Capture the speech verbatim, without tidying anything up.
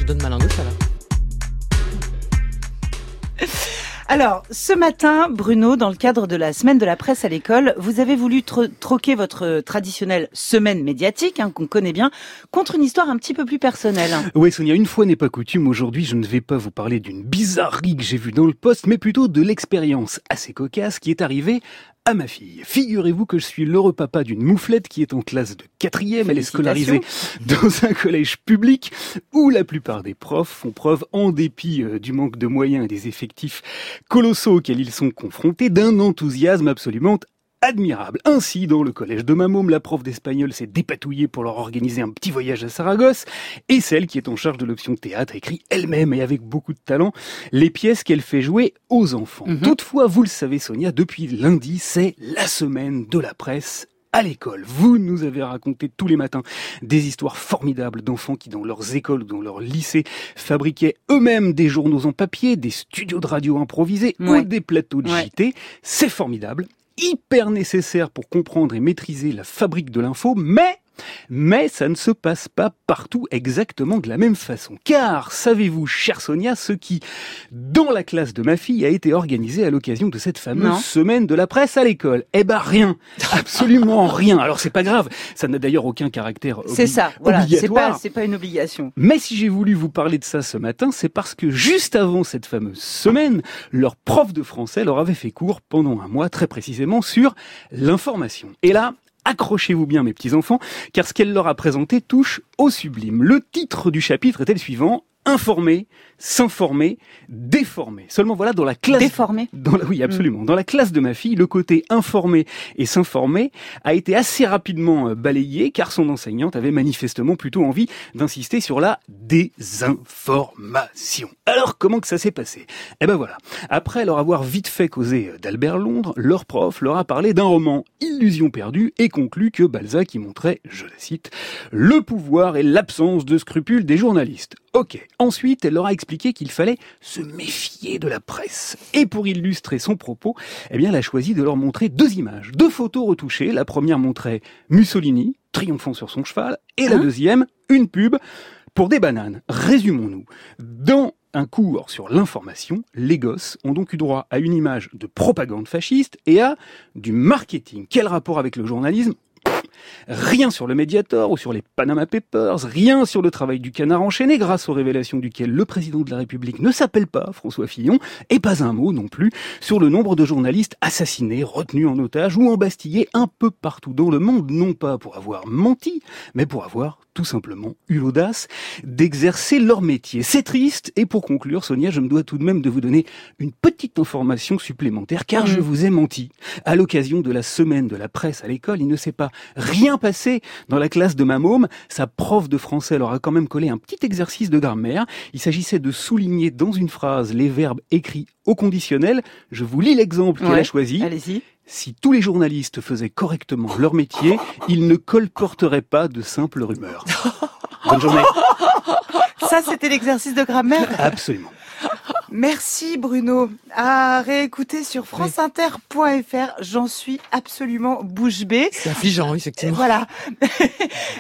je donne ma langue au chat, là. Alors, ce matin, Bruno, dans le cadre de la semaine de la presse à l'école, vous avez voulu tro- troquer votre traditionnelle semaine médiatique, hein, qu'on connaît bien, contre une histoire un petit peu plus personnelle. Oui, Sonia, une fois n'est pas coutume, aujourd'hui, je ne vais pas vous parler d'une bizarrerie que j'ai vue dans le poste, mais plutôt de l'expérience assez cocasse qui est arrivée à ma fille. Figurez-vous que je suis l'heureux papa d'une mouflette qui est en classe de quatrième. Elle est scolarisée dans un collège public où la plupart des profs font preuve, en dépit euh, du manque de moyens et des effectifs colossaux auxquels ils sont confrontés, d'un enthousiasme absolument admirable. Ainsi, dans le collège de ma môme, la prof d'espagnol s'est dépatouillée pour leur organiser un petit voyage à Saragosse, et celle qui est en charge de l'option théâtre écrit elle-même et avec beaucoup de talent les pièces qu'elle fait jouer aux enfants. Mm-hmm. Toutefois, vous le savez Sonia, depuis lundi, c'est la semaine de la presse à l'école. Vous nous avez raconté tous les matins des histoires formidables d'enfants qui, dans leurs écoles ou dans leurs lycées, fabriquaient eux-mêmes des journaux en papier, des studios de radio improvisés ouais. ou des plateaux de ouais. J T. C'est formidable, hyper nécessaire pour comprendre et maîtriser la fabrique de l'info, mais Mais ça ne se passe pas partout exactement de la même façon. Car, savez-vous, chère Sonia, ce qui, dans la classe de ma fille, a été organisé à l'occasion de cette fameuse non. semaine de la presse à l'école? Eh ben, rien. Absolument rien. Alors, c'est pas grave. Ça n'a d'ailleurs aucun caractère obli- c'est ça, voilà. obligatoire. C'est pas, c'est pas une obligation. Mais si j'ai voulu vous parler de ça ce matin, c'est parce que juste avant cette fameuse semaine, leur prof de français leur avait fait cours pendant un mois, très précisément, sur l'information. Et là, accrochez-vous bien mes petits-enfants, car ce qu'elle leur a présenté touche au sublime. Le titre du chapitre était le suivant: informer, s'informer, déformer. Seulement voilà, dans la classe... Déformer dans la, Oui, absolument. Mmh. Dans la classe de ma fille, le côté informer et s'informer a été assez rapidement balayé, car son enseignante avait manifestement plutôt envie d'insister sur la désinformation. Alors, comment que ça s'est passé? Eh ben voilà. Après leur avoir vite fait causer d'Albert Londres, leur prof leur a parlé d'un roman, Illusion perdue, et conclut que Balzac y montrait, je la cite, le pouvoir et l'absence de scrupules des journalistes. Ok. Ensuite, elle leur a expliqué qu'il fallait se méfier de la presse. Et pour illustrer son propos, eh bien, elle a choisi de leur montrer deux images, deux photos retouchées. La première montrait Mussolini, triomphant sur son cheval, et la hein deuxième, une pub pour des bananes. Résumons-nous. Dans un cours sur l'information, les gosses ont donc eu droit à une image de propagande fasciste et à du marketing. Quel rapport avec le journalisme ? Rien sur le Mediator ou sur les Panama Papers, rien sur le travail du Canard enchaîné, grâce aux révélations duquel le président de la République ne s'appelle pas François Fillon, et pas un mot non plus sur le nombre de journalistes assassinés, retenus en otage ou embastillés un peu partout dans le monde, non pas pour avoir menti, mais pour avoir tout simplement eu l'audace d'exercer leur métier. C'est triste, et pour conclure, Sonia, je me dois tout de même de vous donner une petite information supplémentaire, car mmh. je vous ai menti. À l'occasion de la semaine de la presse à l'école, il ne s'est pas rien passé dans la classe de ma môme. Sa prof de français leur a quand même collé un petit exercice de grammaire. Il s'agissait de souligner dans une phrase les verbes écrits au conditionnel. Je vous lis l'exemple qu'elle ouais, a choisi. Allez-y. Si tous les journalistes faisaient correctement leur métier, ils ne colporteraient pas de simples rumeurs. Bonne journée. Ça, c'était l'exercice de grammaire ? Absolument. Merci Bruno. À réécouter sur franceinter point f r. J'en suis absolument bouche bée. C'est affligeant, effectivement. Voilà.